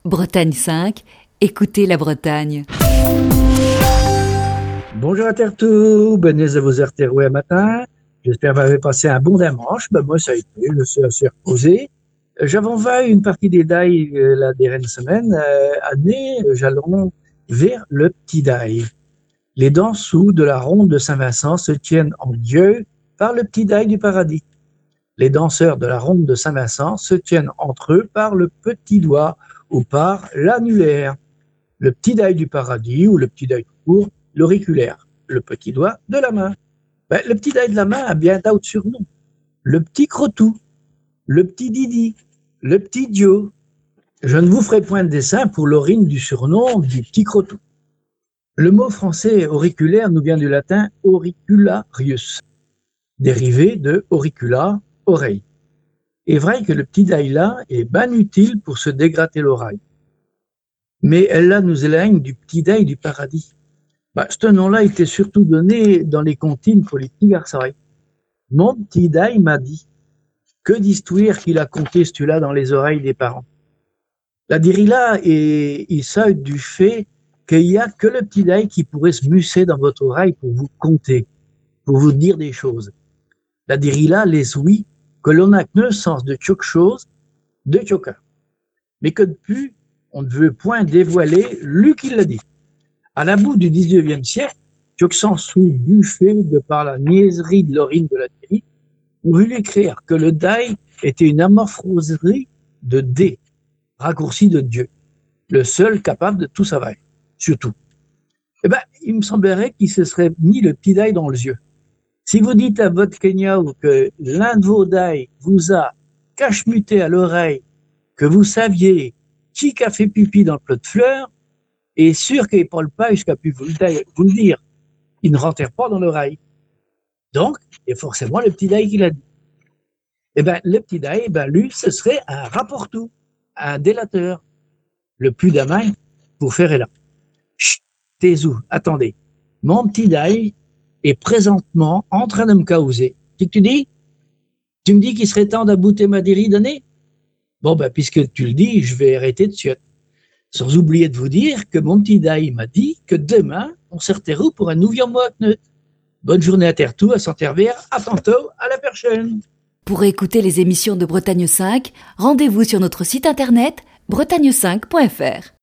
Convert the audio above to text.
Bretagne 5, écoutez la Bretagne. Bonjour à Tertou, bonnes à vos RTRO matin. J'espère que vous avez passé un bon dimanche. Moi, ça a été, je me suis assez reposé. J'avais vu une partie des dailles la dernière semaine. Année, j'allons vers le petit daille. Les dansous de la ronde de Saint-Vincent se tiennent en Dieu par le petit daille du paradis. Les danseurs de la ronde de Saint-Vincent se tiennent entre eux par le petit doigt ou par l'annulaire. Le petit daille du paradis ou le petit daille tout court, l'auriculaire, le petit doigt de la main. Le petit daille de la main a bien d'autres surnoms. Le petit crotou, le petit didi, le petit dio. Je ne vous ferai point de dessin pour l'origine du surnom du petit crotou. Le mot français auriculaire nous vient du latin auricularius, dérivé de auricula, oreille. Il est vrai que le petit daille là est bien utile pour se dégratter l'oreille. Mais elle là nous éloigne du petit daille du paradis. Ce nom-là était surtout donné dans les comptines pour les petits garçons. Mon petit daille m'a dit que d'histoire qu'il a conté celui-là dans les oreilles des parents. La dirila est issue du fait qu'il n'y a que le petit daille qui pourrait se musser dans votre oreille pour vous conter, pour vous dire des choses. La dirila laisse oui que l'on n'a que le sens de quelque chose, de choquin. Mais que depuis, on ne veut point dévoiler lui qui l'a dit. À la bout du 19e siècle, Joxan sous buffet de par la niaiserie de l'orine de la Thierry, on voulait écrire que le daille était une amorphoserie de D, raccourci de Dieu, le seul capable de tout savoir, surtout. Il me semblerait qu'il se serait mis le petit daille dans les yeux. Si vous dites à votre Kenya que l'un de vos dailles vous a cache-muté à l'oreille, que vous saviez qui a fait pipi dans le plat de fleurs, et sûr qu'il Paul Paige qui a pu vous le dire, il ne rentrait pas dans l'oreille. Donc, il y a forcément le petit daille qui l'a dit. Le petit daille, lui, ce serait un rapportou, un délateur. Le plus d'amain pour faire est là. Chut, taisez-vous, attendez. Mon petit daille est présentement en train de me causer. Qu'est-ce que tu dis? Tu me dis qu'il serait temps d'abouter ma diri donnée? Puisque tu le dis, je vais arrêter de suite. Sans oublier de vous dire que mon petit daille m'a dit que demain, on se retrouve pour un nouveau mois. Bonne journée à Tertou, à Santervers, à tantôt, à la prochaine. Pour écouter les émissions de Bretagne 5, rendez-vous sur notre site internet bretagne5.fr.